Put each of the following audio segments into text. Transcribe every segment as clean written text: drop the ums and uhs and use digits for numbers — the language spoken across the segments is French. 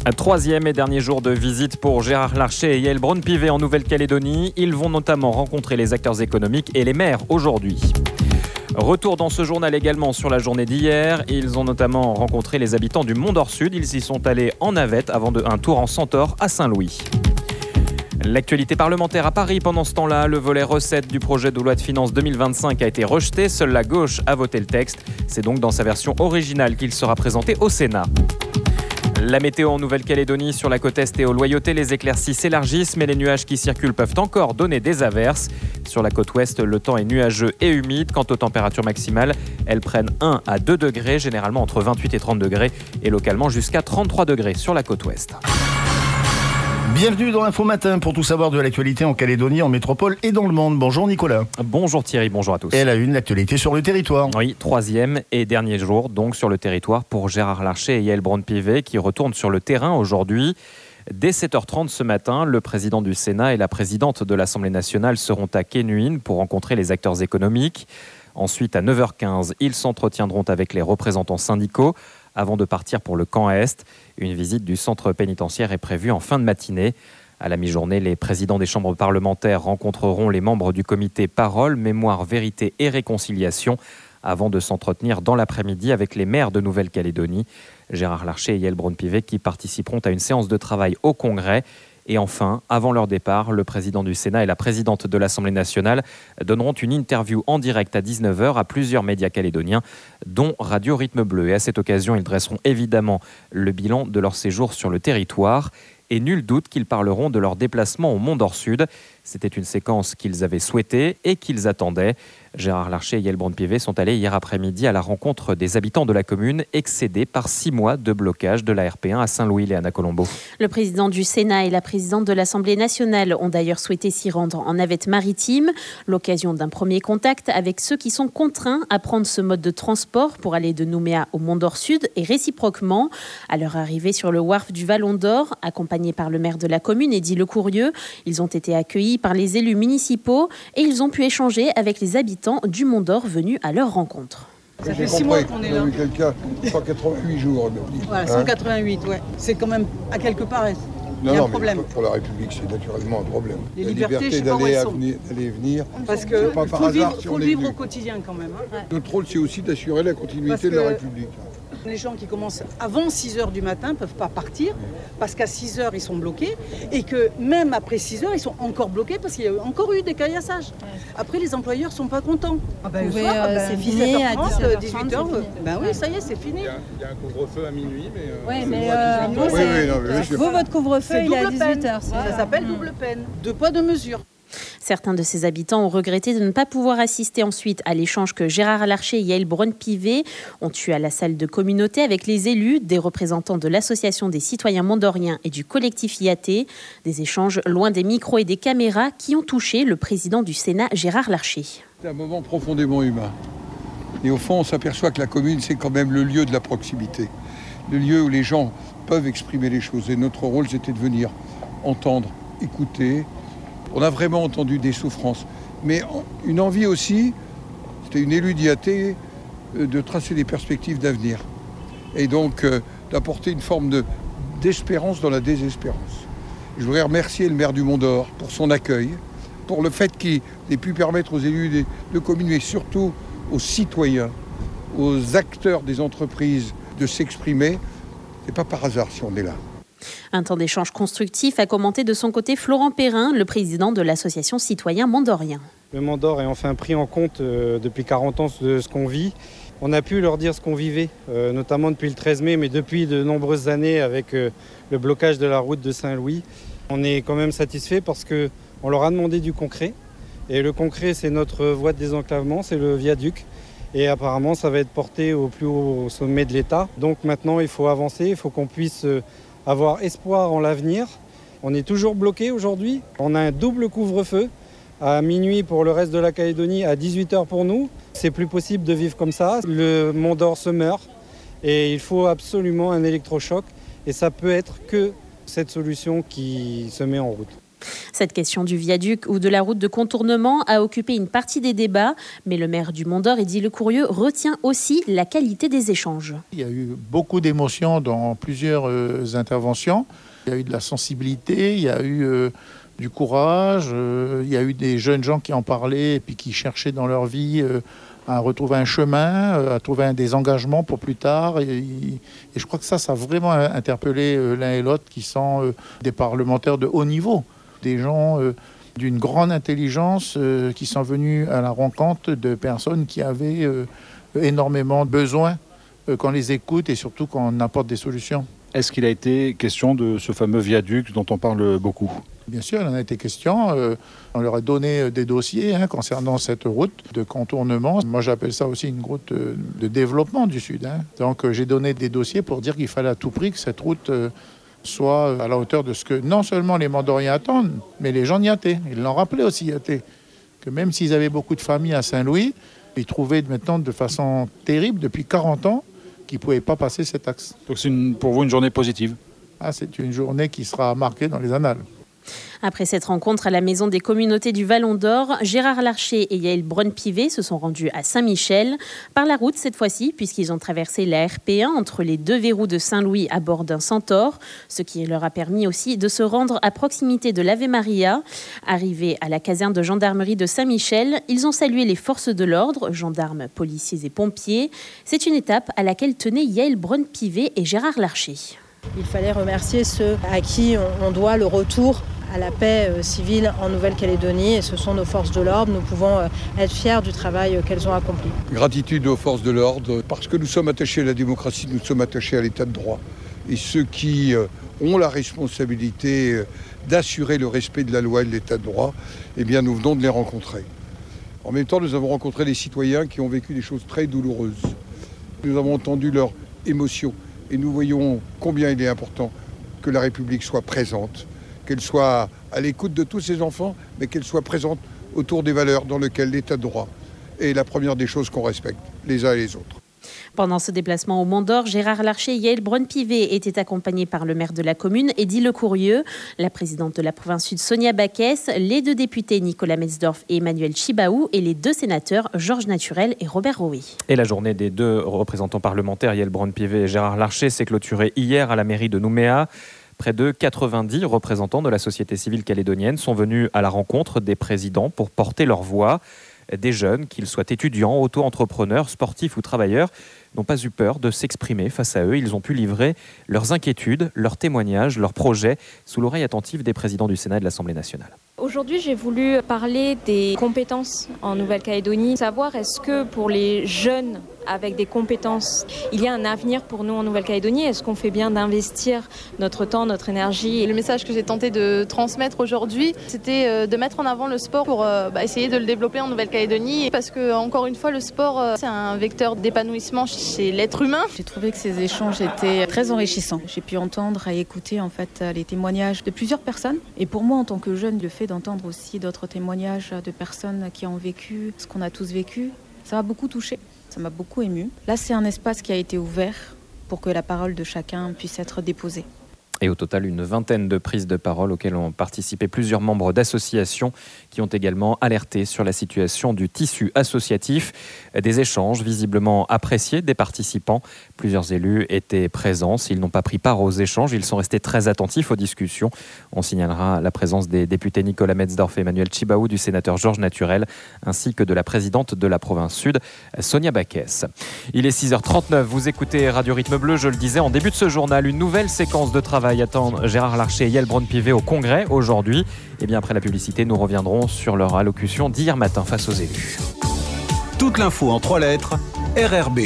Troisième et dernier jour de visite pour Gérard Larcher et Yaël Braun-Pivet en Nouvelle-Calédonie. Ils vont notamment rencontrer les acteurs économiques et les maires aujourd'hui. Retour dans ce journal également sur la journée d'hier. Ils ont notamment rencontré les habitants du Mont-d'Or-Sud. Ils y sont allés en navette avant un tour en Centaure à Saint-Louis. L'actualité parlementaire à Paris pendant ce temps-là, le volet recettes du projet de loi de finances 2025 a été rejeté. Seule la gauche a voté le texte. C'est donc dans sa version originale qu'il sera présenté au Sénat. La météo en Nouvelle-Calédonie, sur la côte est et aux Loyautés, les éclaircies s'élargissent, mais les nuages qui circulent peuvent encore donner des averses. Sur la côte ouest, le temps est nuageux et humide. Quant aux températures maximales, elles prennent 1 à 2 degrés, généralement entre 28 et 30 degrés, et localement jusqu'à 33 degrés sur la côte ouest. Bienvenue dans l'Info Matin pour tout savoir de l'actualité en Calédonie, en métropole et dans le monde. Bonjour Nicolas. Bonjour Thierry, bonjour à tous. Et à la une, l'actualité sur le territoire. Oui, troisième et dernier jour donc sur le territoire pour Gérard Larcher et Yaël Braun-Pivet qui retournent sur le terrain aujourd'hui. Dès 7h30 ce matin, le président du Sénat et la présidente de l'Assemblée nationale seront à Quénuin pour rencontrer les acteurs économiques. Ensuite, à 9h15, ils s'entretiendront avec les représentants syndicaux avant de partir pour le camp Est. Une visite du centre pénitentiaire est prévue en fin de matinée. À la mi-journée, les présidents des chambres parlementaires rencontreront les membres du comité Parole, Mémoire, Vérité et Réconciliation avant de s'entretenir dans l'après-midi avec les maires de Nouvelle-Calédonie. Gérard Larcher et Yaël Braun-Pivet qui participeront à une séance de travail au Congrès. Et enfin, avant leur départ, le président du Sénat et la présidente de l'Assemblée nationale donneront une interview en direct à 19h à plusieurs médias calédoniens, dont Radio Rythme Bleu. Et à cette occasion, ils dresseront évidemment le bilan de leur séjour sur le territoire. Et nul doute qu'ils parleront de leur déplacement au Mont-d'Or-Sud. C'était une séquence qu'ils avaient souhaitée et qu'ils attendaient. Gérard Larcher et Yaël Braun-Pivet sont allés hier après-midi à la rencontre des habitants de la commune, excédés par 6 mois de blocage de la RP1 à Saint-Louis. Léana Colombo. Le président du Sénat et la présidente de l'Assemblée nationale ont d'ailleurs souhaité s'y rendre en navette maritime. L'occasion d'un premier contact avec ceux qui sont contraints à prendre ce mode de transport pour aller de Nouméa au Mont-d'Or-Sud et réciproquement. À leur arrivée sur le wharf du Vallon d'Or, accompagnés par le maire de la commune, Eddy Lecourieux, ils ont été accueillis par les élus municipaux et ils ont pu échanger avec les habitants du Mont-d'Or venus à leur rencontre. Ça fait 6 mois qu'on est là. On a eu quelqu'un 188 jours. Voilà, 188, ouais. C'est quand même à quelque part. Il y a un problème. Pour la République, c'est naturellement un problème. Les la libertés, liberté je sais pas où elles sont. d'aller et venir. Parce que pas par hasard si faut on est vivre venu. au quotidien quand même. Hein. Notre rôle, c'est aussi d'assurer la continuité Parce de la que République. Les gens qui commencent avant 6h du matin ne peuvent pas partir parce qu'à 6h, ils sont bloqués et que même après 6h, ils sont encore bloqués parce qu'il y a encore eu des caillassages. Après, les employeurs ne sont pas contents. C'est fini à 17h30, 18h. Ben oui, ça y est, c'est fini. Il y a un couvre-feu à minuit, mais... Oui, mais vous, votre couvre-feu, il est à 18h. Ça s'appelle double peine. Deux poids, deux mesures. Certains de ces habitants ont regretté de ne pas pouvoir assister ensuite à l'échange que Gérard Larcher et Yaël Braun-Pivet ont eu à la salle de communauté avec les élus, des représentants de l'Association des citoyens mondoriens et du collectif IAT. Des échanges loin des micros et des caméras qui ont touché le président du Sénat, Gérard Larcher. C'est un moment profondément humain. Et au fond, on s'aperçoit que la commune, c'est quand même le lieu de la proximité. Le lieu où les gens peuvent exprimer les choses. Et notre rôle, c'était de venir entendre, écouter. On a vraiment entendu des souffrances, mais une envie aussi, c'était une élue d'IAT, de tracer des perspectives d'avenir et donc d'apporter une forme d'espérance dans la désespérance. Je voudrais remercier le maire du Mont-d'Or pour son accueil, pour le fait qu'il ait pu permettre aux élus de communes, mais surtout aux citoyens, aux acteurs des entreprises de s'exprimer. C'est pas par hasard si on est là. Un temps d'échange constructif a commenté de son côté Florent Perrin, le président de l'association Citoyens Mondoriens. Le Mont-d'Or est enfin pris en compte depuis 40 ans de ce qu'on vit. On a pu leur dire ce qu'on vivait, notamment depuis le 13 mai, mais depuis de nombreuses années avec le blocage de la route de Saint-Louis. On est quand même satisfait parce qu'on leur a demandé du concret. Et le concret, c'est notre voie de désenclavement, c'est le viaduc. Et apparemment, ça va être porté au plus haut sommet de l'État. Donc maintenant, il faut avancer, il faut qu'on puisse avoir espoir en l'avenir. On est toujours bloqué aujourd'hui. On a un double couvre-feu à minuit pour le reste de la Calédonie, à 18h pour nous. C'est plus possible de vivre comme ça. Le Mont-d'Or se meurt et il faut absolument un électrochoc. Et ça peut être que cette solution qui se met en route. Cette question du viaduc ou de la route de contournement a occupé une partie des débats, mais le maire du Mont-d'Or, Eddy Lecourrieux, retient aussi la qualité des échanges. Il y a eu beaucoup d'émotions dans plusieurs interventions. Il y a eu de la sensibilité, il y a eu du courage, il y a eu des jeunes gens qui en parlaient et puis qui cherchaient dans leur vie à retrouver un chemin, à trouver des engagements pour plus tard. Et je crois que ça a vraiment interpellé l'un et l'autre qui sont des parlementaires de haut niveau. Des gens d'une grande intelligence qui sont venus à la rencontre de personnes qui avaient énormément besoin qu'on les écoute et surtout qu'on apporte des solutions. Est-ce qu'il a été question de ce fameux viaduc dont on parle beaucoup ? Bien sûr, il en a été question. On leur a donné des dossiers concernant cette route de contournement. Moi, j'appelle ça aussi une route de développement du Sud. Donc, j'ai donné des dossiers pour dire qu'il fallait à tout prix que cette route soit à la hauteur de ce que non seulement les Mont-d'Oriens attendent, mais les gens Niatais. Ils l'ont rappelé aussi, Niatais, que même s'ils avaient beaucoup de familles à Saint-Louis, ils trouvaient maintenant de façon terrible, depuis 40 ans, qu'ils ne pouvaient pas passer cet axe. Donc c'est pour vous une journée positive ? C'est une journée qui sera marquée dans les annales. Après cette rencontre à la Maison des communautés du Vallon d'Or, Gérard Larcher et Yaël Braun-Pivet se sont rendus à Saint-Michel, par la route cette fois-ci, puisqu'ils ont traversé la RP1 entre les deux verrous de Saint-Louis à bord d'un Centaure, ce qui leur a permis aussi de se rendre à proximité de l'Ave Maria. Arrivés à la caserne de gendarmerie de Saint-Michel, ils ont salué les forces de l'ordre, gendarmes, policiers et pompiers. C'est une étape à laquelle tenaient Yaël Braun-Pivet et Gérard Larcher. Il fallait remercier ceux à qui on doit le retour à la paix civile en Nouvelle-Calédonie, et ce sont nos forces de l'ordre. Nous pouvons être fiers du travail qu'elles ont accompli. Gratitude aux forces de l'ordre, parce que nous sommes attachés à la démocratie, nous sommes attachés à l'état de droit. Et ceux qui ont la responsabilité d'assurer le respect de la loi et de l'état de droit, eh bien nous venons de les rencontrer. En même temps, nous avons rencontré des citoyens qui ont vécu des choses très douloureuses. Nous avons entendu leurs émotions et nous voyons combien il est important que la République soit présente, qu'elle soit à l'écoute de tous ses enfants, mais qu'elle soit présente autour des valeurs dans lesquelles l'état de droit est la première des choses qu'on respecte, les uns et les autres. Pendant ce déplacement au Mont-d'Or, Gérard Larcher et Yaël Braun-Pivet étaient accompagnés par le maire de la commune, Eddy Lecourrieux, la présidente de la province sud, Sonia Baquès, les deux députés Nicolas Metzdorf et Emmanuel Chibaou et les deux sénateurs Georges Naturel et Robert Rouet. Et la journée des deux représentants parlementaires, Yaël Braun-Pivet et Gérard Larcher, s'est clôturée hier à la mairie de Nouméa. Près de 90 représentants de la société civile calédonienne sont venus à la rencontre des présidents pour porter leur voix. Des jeunes, qu'ils soient étudiants, auto-entrepreneurs, sportifs ou travailleurs, n'ont pas eu peur de s'exprimer face à eux. Ils ont pu livrer leurs inquiétudes, leurs témoignages, leurs projets sous l'oreille attentive des présidents du Sénat et de l'Assemblée nationale. Aujourd'hui, j'ai voulu parler des compétences en Nouvelle-Calédonie. Savoir est-ce que pour les jeunes avec des compétences, il y a un avenir pour nous en Nouvelle-Calédonie? Est-ce qu'on fait bien d'investir notre temps, notre énergie? Le message que j'ai tenté de transmettre aujourd'hui, c'était de mettre en avant le sport pour essayer de le développer en Nouvelle-Calédonie. Parce que, encore une fois, le sport, c'est un vecteur d'épanouissement chez l'être humain. J'ai trouvé que ces échanges étaient très enrichissants. J'ai pu entendre et écouter en fait les témoignages de plusieurs personnes. Et pour moi, en tant que jeune, le fait d'entendre aussi d'autres témoignages de personnes qui ont vécu ce qu'on a tous vécu, ça m'a beaucoup touchée. Ça m'a beaucoup émue. Là, c'est un espace qui a été ouvert pour que la parole de chacun puisse être déposée. Et au total, une vingtaine de prises de parole auxquelles ont participé plusieurs membres d'associations qui ont également alerté sur la situation du tissu associatif. Des échanges visiblement appréciés des participants. Plusieurs élus étaient présents. S'ils n'ont pas pris part aux échanges, ils sont restés très attentifs aux discussions. On signalera la présence des députés Nicolas Metzdorf et Emmanuel Chibaou, du sénateur Georges Naturel, ainsi que de la présidente de la province sud, Sonia Baquès. Il est 6h39, vous écoutez Radio Rythme Bleu, je le disais en début de ce journal, une nouvelle séquence de travail attend Gérard Larcher et Yaël Braun-Pivet au Congrès aujourd'hui. Et bien après la publicité, nous reviendrons sur leur allocution d'hier matin face aux élus. Toute l'info en 3 lettres, RRB.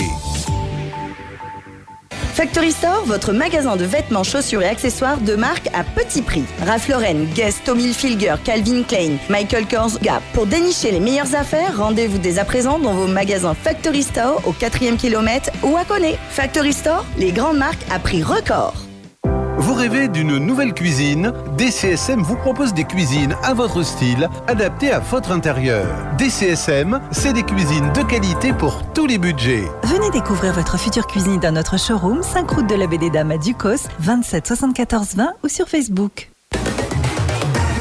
Factory Store, votre magasin de vêtements, chaussures et accessoires de marque à petit prix. Ralph Lauren, Guess, Tommy Hilfiger, Calvin Klein, Michael Kors, Gap. Pour dénicher les meilleures affaires, rendez-vous dès à présent dans vos magasins Factory Store au 4e kilomètre ou à Coné. Factory Store, les grandes marques à prix record. Vous rêvez d'une nouvelle cuisine? DCSM vous propose des cuisines à votre style, adaptées à votre intérieur. DCSM, c'est des cuisines de qualité pour tous les budgets. Venez découvrir votre future cuisine dans notre showroom, 5 route de la Baie des Dames à Ducos, 27 74 20 ou sur Facebook.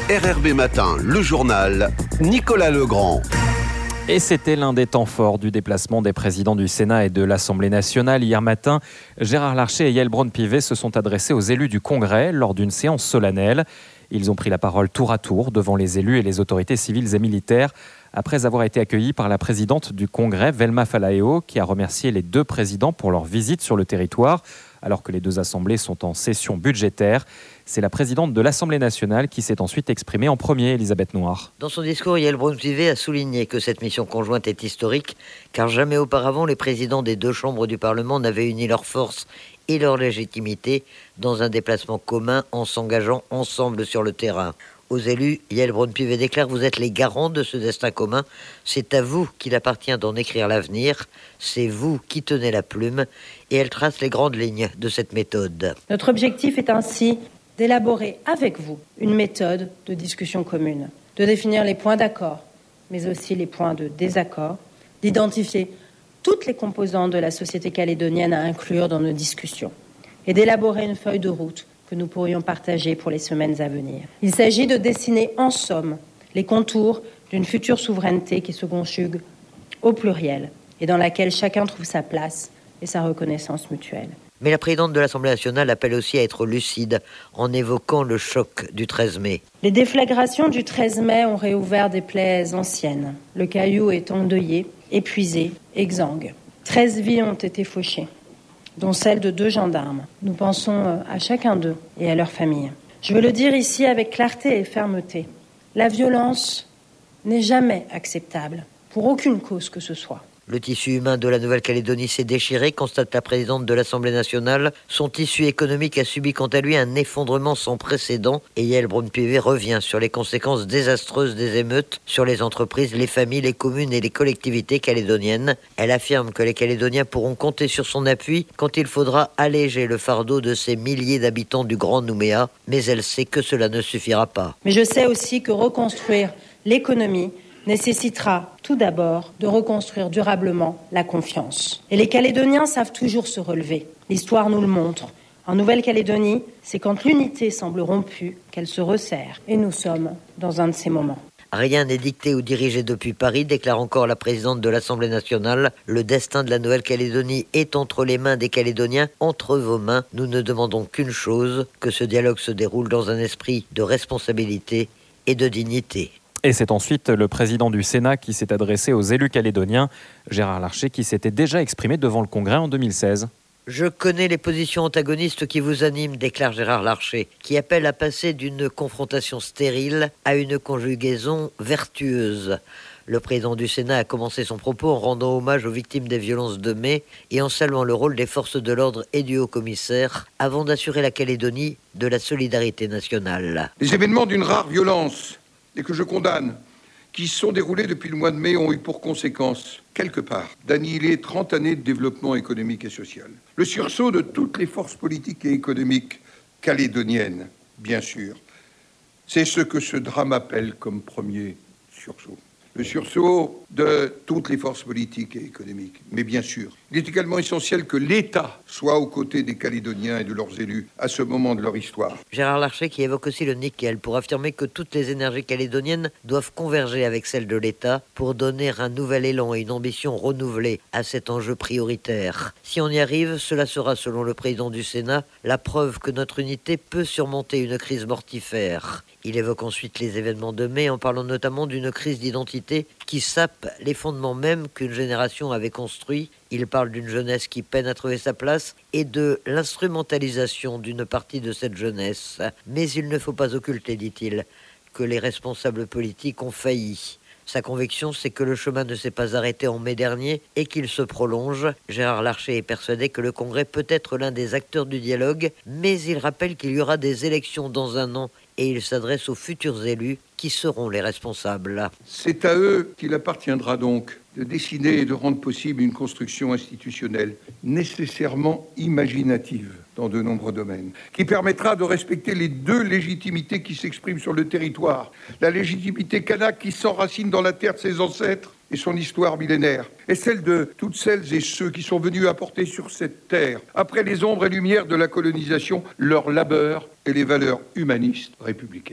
RRB Matin, le journal, Nicolas Legrand. Et c'était l'un des temps forts du déplacement des présidents du Sénat et de l'Assemblée nationale. Hier matin, Gérard Larcher et Yaël Braun-Pivet se sont adressés aux élus du Congrès lors d'une séance solennelle. Ils ont pris la parole tour à tour devant les élus et les autorités civiles et militaires après avoir été accueillis par la présidente du Congrès, Velma Falaeo, qui a remercié les deux présidents pour leur visite sur le territoire, alors que les deux assemblées sont en session budgétaire. C'est la présidente de l'Assemblée nationale qui s'est ensuite exprimée en premier, Elisabeth Noir. Dans son discours, Yaël Braun-Pivet a souligné que cette mission conjointe est historique, car jamais auparavant les présidents des deux chambres du Parlement n'avaient uni leurs forces et leur légitimité dans un déplacement commun en s'engageant ensemble sur le terrain. Aux élus, Yaël Braun-Pivet déclare: vous êtes les garants de ce destin commun. C'est à vous qu'il appartient d'en écrire l'avenir. C'est vous qui tenez la plume. Et elle trace les grandes lignes de cette méthode. Notre objectif est ainsi d'élaborer avec vous une méthode de discussion commune, de définir les points d'accord, mais aussi les points de désaccord, d'identifier toutes les composantes de la société calédonienne à inclure dans nos discussions et d'élaborer une feuille de route que nous pourrions partager pour les semaines à venir. Il s'agit de dessiner en somme les contours d'une future souveraineté qui se conjugue au pluriel et dans laquelle chacun trouve sa place et sa reconnaissance mutuelle. Mais la présidente de l'Assemblée nationale appelle aussi à être lucide en évoquant le choc du 13 mai. Les déflagrations du 13 mai ont réouvert des plaies anciennes. Le Caillou est endeuillé, épuisé, exsangue. 13 vies ont été fauchées, dont celle de 2 gendarmes. Nous pensons à chacun d'eux et à leur famille. Je veux le dire ici avec clarté et fermeté. La violence n'est jamais acceptable, pour aucune cause que ce soit. Le tissu humain de la Nouvelle-Calédonie s'est déchiré, constate la présidente de l'Assemblée nationale. Son tissu économique a subi quant à lui un effondrement sans précédent. Et Yaël Braun-Pivet revient sur les conséquences désastreuses des émeutes sur les entreprises, les familles, les communes et les collectivités calédoniennes. Elle affirme que les Calédoniens pourront compter sur son appui quand il faudra alléger le fardeau de ces milliers d'habitants du Grand Nouméa. Mais elle sait que cela ne suffira pas. Mais je sais aussi que reconstruire l'économie nécessitera tout d'abord de reconstruire durablement la confiance. Et les Calédoniens savent toujours se relever. L'histoire nous le montre. En Nouvelle-Calédonie, c'est quand l'unité semble rompue qu'elle se resserre. Et nous sommes dans un de ces moments. Rien n'est dicté ou dirigé depuis Paris, déclare encore la présidente de l'Assemblée nationale. Le destin de la Nouvelle-Calédonie est entre les mains des Calédoniens, entre vos mains. Nous ne demandons qu'une chose, que ce dialogue se déroule dans un esprit de responsabilité et de dignité. Et c'est ensuite le président du Sénat qui s'est adressé aux élus calédoniens, Gérard Larcher, qui s'était déjà exprimé devant le Congrès en 2016. Je connais les positions antagonistes qui vous animent, déclare Gérard Larcher, qui appelle à passer d'une confrontation stérile à une conjugaison vertueuse. Le président du Sénat a commencé son propos en rendant hommage aux victimes des violences de mai et en saluant le rôle des forces de l'ordre et du haut-commissaire avant d'assurer la Calédonie de la solidarité nationale. Les événements d'une rare violence et que je condamne, qui se sont déroulés depuis le mois de mai, ont eu pour conséquence, quelque part, d'annihiler 30 années de développement économique et social. Le sursaut de toutes les forces politiques et économiques calédoniennes, bien sûr, c'est ce que ce drame appelle comme premier sursaut. Le sursaut de toutes les forces politiques et économiques. Mais bien sûr, il est également essentiel que l'État soit aux côtés des Calédoniens et de leurs élus à ce moment de leur histoire. Gérard Larcher qui évoque aussi le nickel pour affirmer que toutes les énergies calédoniennes doivent converger avec celles de l'État pour donner un nouvel élan et une ambition renouvelée à cet enjeu prioritaire. Si on y arrive, cela sera, selon le président du Sénat, la preuve que notre unité peut surmonter une crise mortifère. Il évoque ensuite les événements de mai en parlant notamment d'une crise d'identité qui sape les fondements même qu'une génération avait construits. Il parle d'une jeunesse qui peine à trouver sa place et de l'instrumentalisation d'une partie de cette jeunesse. Mais il ne faut pas occulter, dit-il, que les responsables politiques ont failli. Sa conviction, c'est que le chemin ne s'est pas arrêté en mai dernier et qu'il se prolonge. Gérard Larcher est persuadé que le Congrès peut être l'un des acteurs du dialogue, mais il rappelle qu'il y aura des élections dans 1 an et il s'adresse aux futurs élus qui seront les responsables. C'est à eux qu'il appartiendra donc de dessiner et de rendre possible une construction institutionnelle nécessairement imaginative dans de nombreux domaines, qui permettra de respecter les 2 légitimités qui s'expriment sur le territoire. La légitimité kanak qui s'enracine dans la terre de ses ancêtres et son histoire millénaire, et celle de toutes celles et ceux qui sont venus apporter sur cette terre, après les ombres et lumières de la colonisation, leur labeur et les valeurs humanistes républicaines.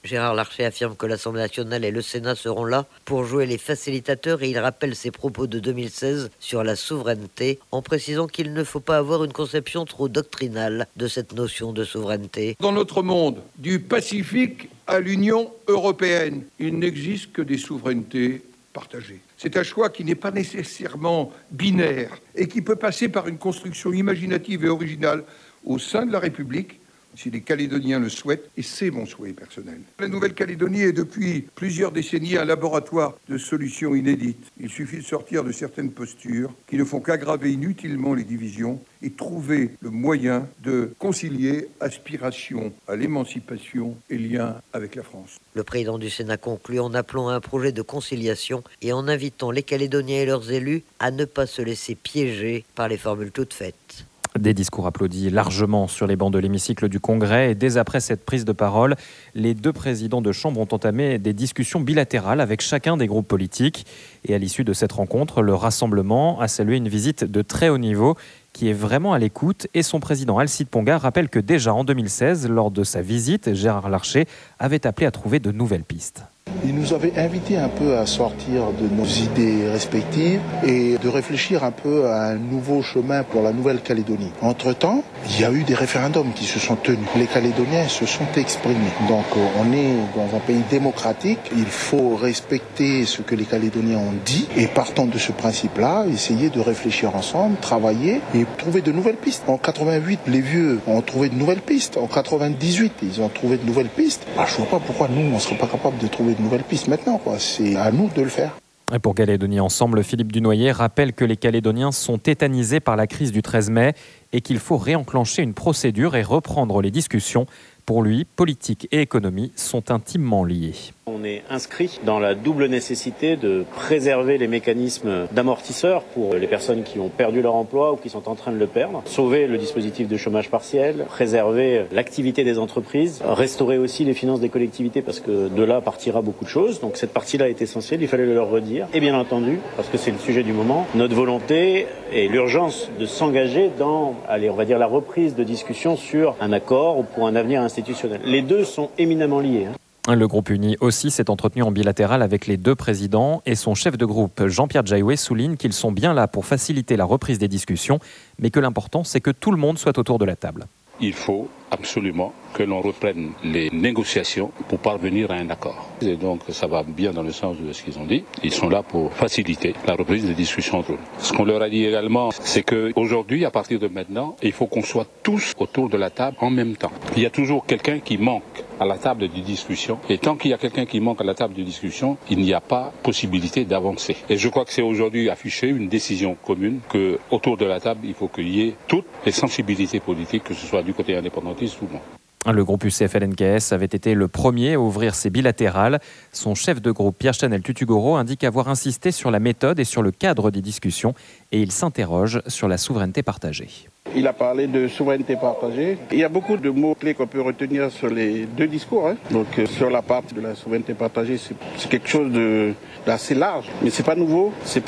Gérard Larcher affirme que l'Assemblée nationale et le Sénat seront là pour jouer les facilitateurs et il rappelle ses propos de 2016 sur la souveraineté en précisant qu'il ne faut pas avoir une conception trop doctrinale de cette notion de souveraineté. Dans notre monde, du Pacifique à l'Union européenne, il n'existe que des souverainetés partagées. C'est un choix qui n'est pas nécessairement binaire et qui peut passer par une construction imaginative et originale au sein de la République, si les Calédoniens le souhaitent, et c'est mon souhait personnel. La Nouvelle-Calédonie est depuis plusieurs décennies un laboratoire de solutions inédites. Il suffit de sortir de certaines postures qui ne font qu'aggraver inutilement les divisions et trouver le moyen de concilier aspiration à l'émancipation et lien avec la France. Le président du Sénat conclut en appelant à un projet de conciliation et en invitant les Calédoniens et leurs élus à ne pas se laisser piéger par les formules toutes faites. Des discours applaudis largement sur les bancs de l'hémicycle du Congrès. Et dès après cette prise de parole, les deux présidents de Chambre ont entamé des discussions bilatérales avec chacun des groupes politiques. Et à l'issue de cette rencontre, le Rassemblement a salué une visite de très haut niveau qui est vraiment à l'écoute. Et son président Alcide Ponga rappelle que déjà en 2016, lors de sa visite, Gérard Larcher avait appelé à trouver de nouvelles pistes. Il nous avait invités un peu à sortir de nos idées respectives et de réfléchir un peu à un nouveau chemin pour la Nouvelle-Calédonie. Entre-temps, il y a eu des référendums qui se sont tenus. Les Calédoniens se sont exprimés. Donc on est dans un pays démocratique. Il faut respecter ce que les Calédoniens ont dit et partant de ce principe-là, essayer de réfléchir ensemble, travailler et trouver de nouvelles pistes. En 88, les vieux ont trouvé de nouvelles pistes. En 98, ils ont trouvé de nouvelles pistes. Je ne vois pas pourquoi nous, on ne serait pas capable de trouver de nouvelles pistes maintenant, quoi. C'est à nous de le faire. Et pour Calédonie Ensemble, Philippe Dunoyer rappelle que les Calédoniens sont tétanisés par la crise du 13 mai et qu'il faut réenclencher une procédure et reprendre les discussions. Pour lui, politique et économie sont intimement liés. On est inscrit dans la double nécessité de préserver les mécanismes d'amortisseurs pour les personnes qui ont perdu leur emploi ou qui sont en train de le perdre, sauver le dispositif de chômage partiel, préserver l'activité des entreprises, restaurer aussi les finances des collectivités parce que de là partira beaucoup de choses. Donc cette partie-là est essentielle, il fallait le leur redire. Et bien entendu, parce que c'est le sujet du moment, notre volonté et l'urgence de s'engager dans, on va dire, la reprise de discussion sur un accord ou pour un avenir institutionnel. Les deux sont éminemment liés. Le groupe uni aussi s'est entretenu en bilatéral avec les deux présidents et son chef de groupe, Jean-Pierre Djaoué, souligne qu'ils sont bien là pour faciliter la reprise des discussions, mais que l'important, c'est que tout le monde soit autour de la table. Il faut absolument que l'on reprenne les négociations pour parvenir à un accord. Et donc ça va bien dans le sens de ce qu'ils ont dit. Ils sont là pour faciliter la reprise des discussions entre eux. Ce qu'on leur a dit également, c'est qu'aujourd'hui, à partir de maintenant, il faut qu'on soit tous autour de la table en même temps. Il y a toujours quelqu'un qui manque à la table de discussion. Et tant qu'il y a quelqu'un qui manque à la table de discussion, il n'y a pas possibilité d'avancer. Et je crois que c'est aujourd'hui affiché une décision commune que autour de la table, il faut qu'il y ait toutes les sensibilités politiques, que ce soit du côté indépendantiste ou non. Le groupe UCF-LNKS avait été le premier à ouvrir ses bilatérales. Son chef de groupe, Pierre-Chanel Tutugoro, indique avoir insisté sur la méthode et sur le cadre des discussions et il s'interroge sur la souveraineté partagée. Il a parlé de souveraineté partagée. Il y a beaucoup de mots-clés qu'on peut retenir sur les deux discours. Donc sur la partie de la souveraineté partagée, c'est quelque chose d'assez large. Mais c'est pas nouveau,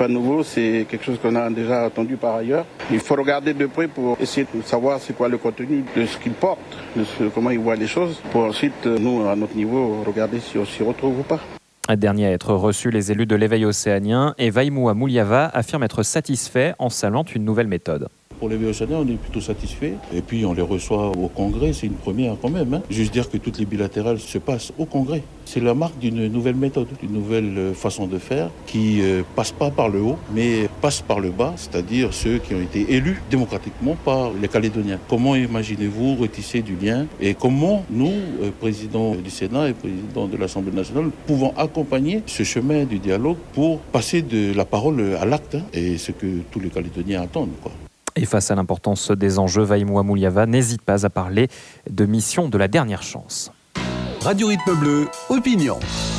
c'est quelque chose qu'on a déjà entendu par ailleurs. Il faut regarder de près pour essayer de savoir c'est quoi le contenu de ce qu'il porte, comment il voit les choses, pour ensuite, nous, à notre niveau, regarder si on s'y retrouve ou pas. Dernier à être reçu, les élus de l'éveil océanien et Vaimoua Mouliava affirment être satisfaits en saluant une nouvelle méthode. Pour les océaniens, on est plutôt satisfait. Et puis on les reçoit au Congrès, c'est une première quand même. Juste dire que toutes les bilatérales se passent au Congrès. C'est la marque d'une nouvelle méthode, d'une nouvelle façon de faire qui passe pas par le haut, mais passe par le bas, c'est-à-dire ceux qui ont été élus démocratiquement par les Calédoniens. Comment imaginez-vous retisser du lien et comment nous, président du Sénat et président de l'Assemblée nationale, pouvons accompagner ce chemin du dialogue pour passer de la parole à l'acte et ce que tous les Calédoniens attendent, quoi. Et face à l'importance des enjeux, Vaimoua Mouliava n'hésite pas à parler de mission de la dernière chance. Radio Rythme Bleu, opinion.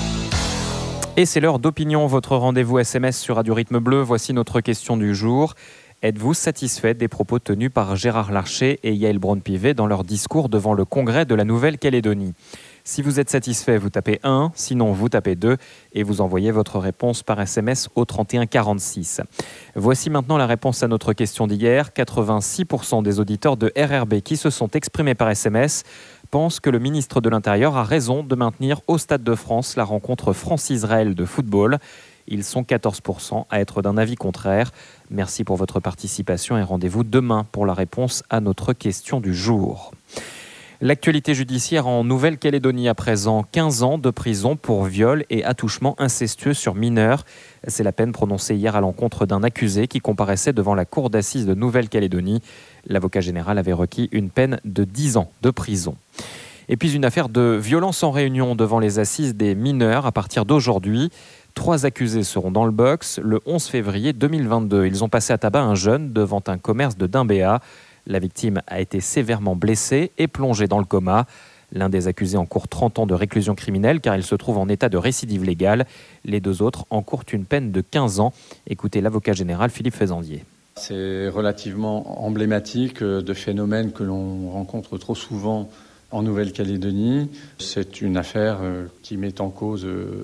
Et c'est l'heure d'opinion, votre rendez-vous SMS sur Radio Rythme Bleu. Voici notre question du jour. Êtes-vous satisfait des propos tenus par Gérard Larcher et Yaël Braun-Pivet dans leur discours devant le Congrès de la Nouvelle-Calédonie ? Si vous êtes satisfait, vous tapez 1, sinon vous tapez 2 et vous envoyez votre réponse par SMS au 31 46. Voici maintenant la réponse à notre question d'hier. 86% des auditeurs de RRB qui se sont exprimés par SMS pense que le ministre de l'Intérieur a raison de maintenir au Stade de France la rencontre France-Israël de football. Ils sont 14% à être d'un avis contraire. Merci pour votre participation et rendez-vous demain pour la réponse à notre question du jour. L'actualité judiciaire en Nouvelle-Calédonie à présent, 15 ans de prison pour viol et attouchement incestueux sur mineurs. C'est la peine prononcée hier à l'encontre d'un accusé qui comparaissait devant la cour d'assises de Nouvelle-Calédonie. L'avocat général avait requis une peine de 10 ans de prison. Et puis une affaire de violence en réunion devant les assises des mineurs à partir d'aujourd'hui. 3 accusés seront dans le box le 11 février 2022. Ils ont passé à tabac un jeune devant un commerce de Dimbéa. La victime a été sévèrement blessée et plongée dans le coma. L'un des accusés encourt 30 ans de réclusion criminelle car il se trouve en état de récidive légale. Les 2 autres encourent une peine de 15 ans. Écoutez l'avocat général Philippe Faisandier. C'est relativement emblématique de phénomènes que l'on rencontre trop souvent en Nouvelle-Calédonie. C'est une affaire qui met en cause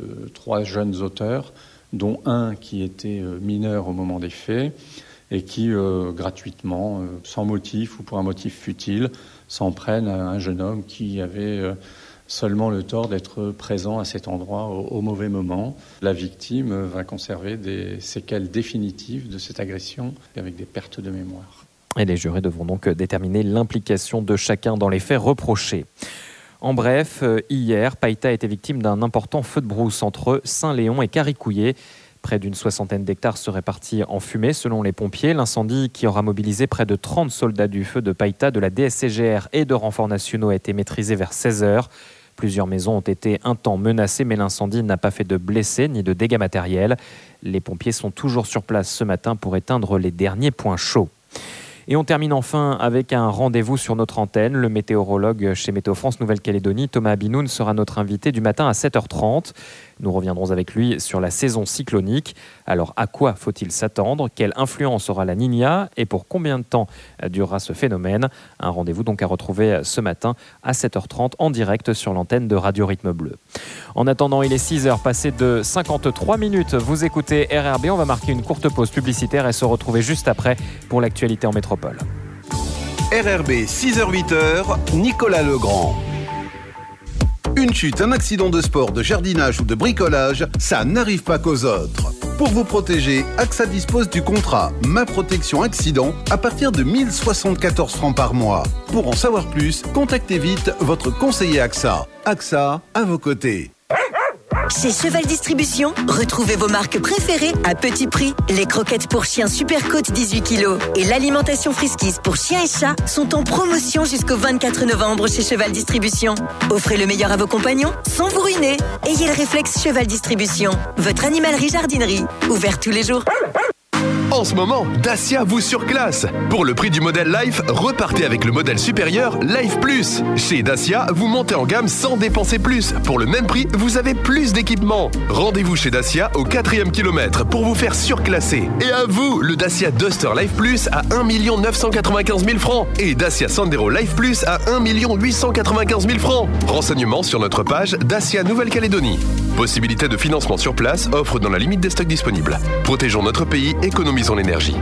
3 jeunes auteurs, dont un qui était mineur au moment des faits et qui, gratuitement, sans motif ou pour un motif futile, s'en prennent à un jeune homme qui avait seulement le tort d'être présent à cet endroit au mauvais moment. La victime va conserver des séquelles définitives de cette agression avec des pertes de mémoire. Et les jurés devront donc déterminer l'implication de chacun dans les faits reprochés. En bref, hier, Païta était victime d'un important feu de brousse entre Saint-Léon et Caricouillé. Près d'une 60aine d'hectares seraient partis en fumée selon les pompiers. L'incendie qui aura mobilisé près de 30 soldats du feu de Païta, de la DSCGR et de renforts nationaux a été maîtrisé vers 16h. Plusieurs maisons ont été un temps menacées, mais l'incendie n'a pas fait de blessés ni de dégâts matériels. Les pompiers sont toujours sur place ce matin pour éteindre les derniers points chauds. Et on termine enfin avec un rendez-vous sur notre antenne. Le météorologue chez Météo France Nouvelle-Calédonie, Thomas Abinoun, sera notre invité du matin à 7h30. Nous reviendrons avec lui sur la saison cyclonique. Alors, à quoi faut-il s'attendre? Quelle influence aura la Niña? Et pour combien de temps durera ce phénomène? Un rendez-vous donc à retrouver ce matin à 7h30 en direct sur l'antenne de Radio Rythme Bleu. En attendant, il est 6h passé de 53 minutes. Vous écoutez RRB. On va marquer une courte pause publicitaire et se retrouver juste après pour l'actualité en métropole. RRB 6h-8h, Nicolas Legrand. Une chute, un accident de sport, de jardinage ou de bricolage, ça n'arrive pas qu'aux autres. Pour vous protéger, AXA dispose du contrat Ma Protection Accident à partir de 1074 francs par mois. Pour en savoir plus, contactez vite votre conseiller AXA. AXA, à vos côtés. Chez Cheval Distribution, retrouvez vos marques préférées à petit prix. Les croquettes pour chiens Super Côte 18 kg et l'alimentation Friskies pour chiens et chats sont en promotion jusqu'au 24 novembre chez Cheval Distribution. Offrez le meilleur à vos compagnons sans vous ruiner. Ayez le réflexe Cheval Distribution, votre animalerie jardinerie, ouvert tous les jours. En ce moment, Dacia vous surclasse. Pour le prix du modèle Life, repartez avec le modèle supérieur Life Plus. Chez Dacia, vous montez en gamme sans dépenser plus. Pour le même prix, vous avez plus d'équipements. Rendez-vous chez Dacia au 4e kilomètre pour vous faire surclasser. Et à vous, le Dacia Duster Life Plus à 1 995 000 francs et Dacia Sandero Life Plus à 1 895 000 francs. Renseignements sur notre page Dacia Nouvelle-Calédonie. Possibilité de financement sur place, offre dans la limite des stocks disponibles. Protégeons notre pays, économisons l'énergie.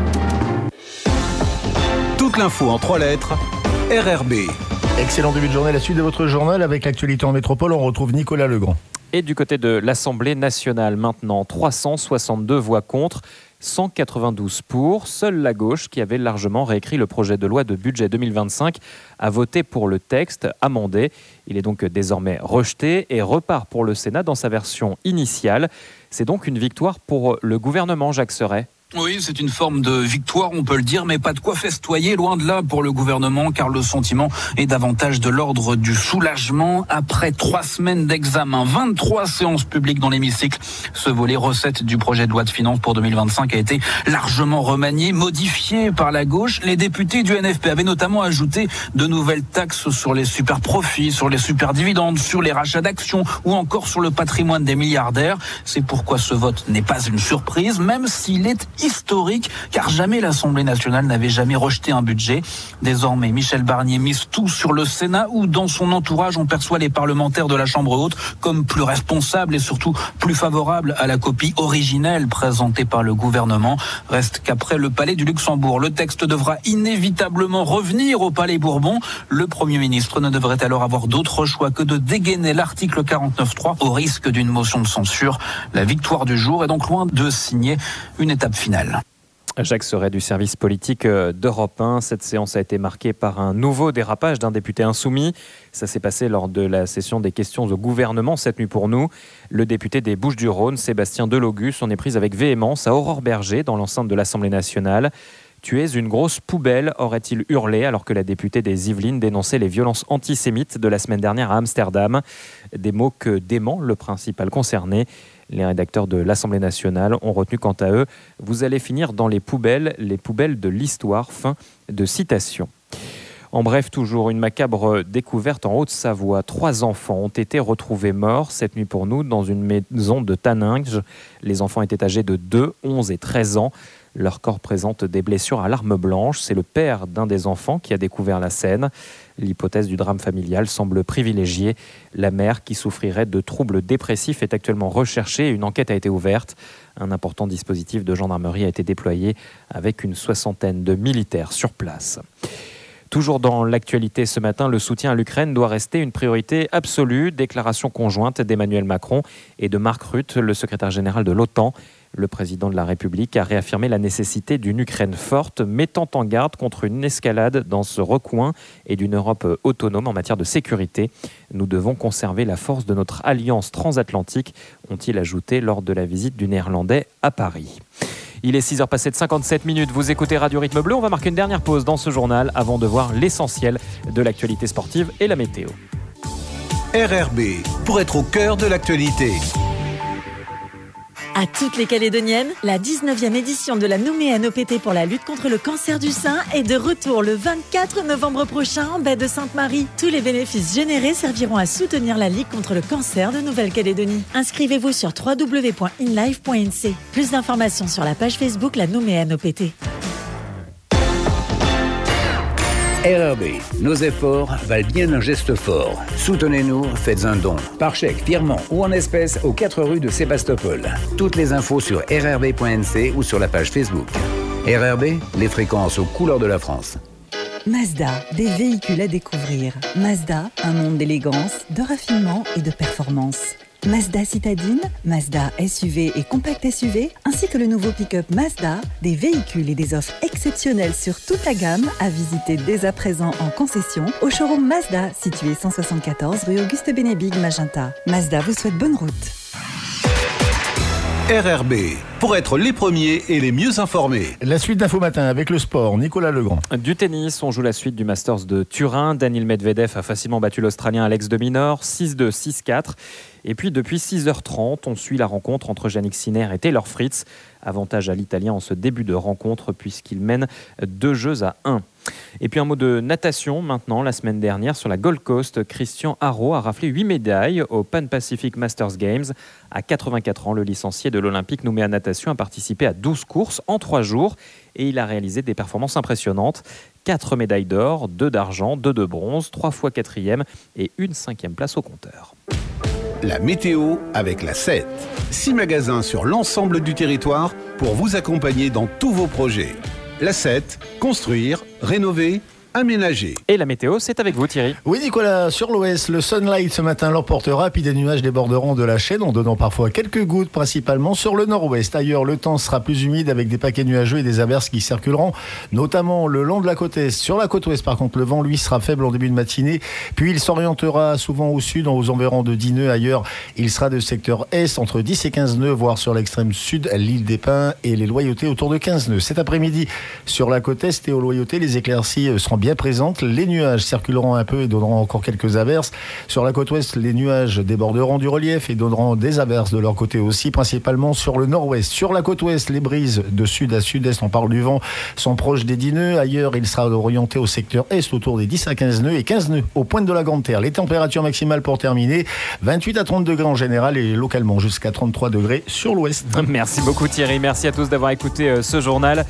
Toute l'info en 3 lettres, RRB. Excellent début de journée, la suite de votre journal avec l'actualité en métropole, on retrouve Nicolas Legrand. Et du côté de l'Assemblée nationale maintenant, 362 voix contre, 192 pour. Seule la gauche, qui avait largement réécrit le projet de loi de budget 2025, a voté pour le texte amendé. Il est donc désormais rejeté et repart pour le Sénat dans sa version initiale. C'est donc une victoire pour le gouvernement, Jacques Serret. Oui, c'est une forme de victoire, on peut le dire, mais pas de quoi festoyer, loin de là pour le gouvernement, car le sentiment est davantage de l'ordre du soulagement. Après 3 semaines d'examen, 23 séances publiques dans l'hémicycle, ce volet recette du projet de loi de finances pour 2025 a été largement remanié, modifié par la gauche. Les députés du NFP avaient notamment ajouté de nouvelles taxes sur les super profits, sur les super dividendes, sur les rachats d'actions ou encore sur le patrimoine des milliardaires. C'est pourquoi ce vote n'est pas une surprise, même s'il est historique, car jamais l'Assemblée nationale n'avait jamais rejeté un budget. Désormais, Michel Barnier mise tout sur le Sénat, où dans son entourage, on perçoit les parlementaires de la Chambre haute comme plus responsables et surtout plus favorables à la copie originelle présentée par le gouvernement. Reste qu'après le Palais du Luxembourg, le texte devra inévitablement revenir au Palais Bourbon. Le Premier ministre ne devrait alors avoir d'autre choix que de dégainer l'article 49.3 au risque d'une motion de censure. La victoire du jour est donc loin de signer une étape finale. Jacques Serret du service politique d'Europe 1. Cette séance a été marquée par un nouveau dérapage d'un député insoumis. Ça s'est passé lors de la session des questions au gouvernement cette nuit pour nous. Le député des Bouches-du-Rhône, Sébastien Delogus, en est pris avec véhémence à Aurore Berger dans l'enceinte de l'Assemblée nationale. « Tu es une grosse poubelle », aurait-il hurlé alors que la députée des Yvelines dénonçait les violences antisémites de la semaine dernière à Amsterdam. Des mots que dément le principal concerné. Les rédacteurs de l'Assemblée nationale ont retenu quant à eux « Vous allez finir dans les poubelles de l'histoire ». Fin de citation. En bref, toujours une macabre découverte en Haute-Savoie. 3 enfants ont été retrouvés morts cette nuit pour nous dans une maison de Taninges. Les enfants étaient âgés de 2, 11 et 13 ans. Leur corps présente des blessures à l'arme blanche. C'est le père d'un des enfants qui a découvert la scène. L'hypothèse du drame familial semble privilégiée. La mère, qui souffrirait de troubles dépressifs, est actuellement recherchée et une enquête a été ouverte. Un important dispositif de gendarmerie a été déployé avec une 60aine de militaires sur place. Toujours dans l'actualité ce matin, le soutien à l'Ukraine doit rester une priorité absolue. Déclaration conjointe d'Emmanuel Macron et de Mark Rutte, le secrétaire général de l'OTAN. Le président de la République a réaffirmé la nécessité d'une Ukraine forte, mettant en garde contre une escalade dans ce recoin et d'une Europe autonome en matière de sécurité. Nous devons conserver la force de notre alliance transatlantique, ont-ils ajouté lors de la visite du Néerlandais à Paris. Il est 6h passées de 57 minutes, vous écoutez Radio Rythme Bleu. On va marquer une dernière pause dans ce journal avant de voir l'essentiel de l'actualité sportive et la météo. RRB, pour être au cœur de l'actualité. À toutes les Calédoniennes, la 19e édition de la Nouméenne OPT pour la lutte contre le cancer du sein est de retour le 24 novembre prochain en baie de Sainte-Marie. Tous les bénéfices générés serviront à soutenir la Ligue contre le cancer de Nouvelle-Calédonie. Inscrivez-vous sur www.inlife.nc. Plus d'informations sur la page Facebook La Nouméenne OPT. RRB, nos efforts valent bien un geste fort. Soutenez-nous, faites un don, par chèque, virement ou en espèces aux 4 rues de Sébastopol. Toutes les infos sur rrb.nc ou sur la page Facebook. RRB, les fréquences aux couleurs de la France. Mazda, des véhicules à découvrir. Mazda, un monde d'élégance, de raffinement et de performance. Mazda Citadine, Mazda SUV et Compact SUV, ainsi que le nouveau pick-up Mazda, des véhicules et des offres exceptionnelles sur toute la gamme à visiter dès à présent en concession au showroom Mazda, situé 174 rue Auguste Bénébig, Magenta. Mazda vous souhaite bonne route. RRB, pour être les premiers et les mieux informés. La suite d'Info Matin avec le sport, Nicolas Legrand. Du tennis, on joue la suite du Masters de Turin. Daniil Medvedev a facilement battu l'Australien Alex de Minaur, 6-2, 6-4. Et puis depuis 6h30, on suit la rencontre entre Jannik Sinner et Taylor Fritz. Avantage à l'Italien en ce début de rencontre puisqu'il mène 2-1. Et puis un mot de natation maintenant. La semaine dernière sur la Gold Coast, Christian Haro a raflé 8 médailles au Pan Pacific Masters Games. À 84 ans, le licencié de l'Olympique Nouméa Natation a participé à 12 courses en 3 jours et il a réalisé des performances impressionnantes. 4 médailles d'or, 2 d'argent, 2 de bronze, 3 fois 4e et une 5e place au compteur. La météo avec la 7. 6 magasins sur l'ensemble du territoire pour vous accompagner dans tous vos projets. La 7, construire, rénover, aménager. Et la météo, c'est avec vous Thierry. Oui Nicolas, sur l'Ouest, le Sunlight ce matin l'emportera, puis des nuages déborderont de la chaîne en donnant parfois quelques gouttes, principalement sur le nord-ouest. Ailleurs, le temps sera plus humide avec des paquets nuageux et des averses qui circuleront, notamment le long de la côte est. Sur la côte ouest, par contre, le vent, lui, sera faible en début de matinée, puis il s'orientera souvent au sud, aux environs de 10 nœuds. Ailleurs, il sera de secteur est entre 10 et 15 nœuds, voire sur l'extrême sud, l'île des Pins et les Loyautés autour de 15 nœuds. Cet après-midi, sur la côte est et aux Loyautés, les éclaircies seront bien présente. Les nuages circuleront un peu et donneront encore quelques averses. Sur la côte ouest, les nuages déborderont du relief et donneront des averses de leur côté aussi, principalement sur le nord-ouest. Sur la côte ouest, les brises de sud à sud-est, on parle du vent, sont proches des 10 nœuds. Ailleurs, il sera orienté au secteur est autour des 10 à 15 nœuds et 15 nœuds aux pointes de la Grande Terre. Les températures maximales pour terminer, 28 à 30 degrés en général et localement jusqu'à 33 degrés sur l'ouest. Merci beaucoup Thierry, merci à tous d'avoir écouté ce journal.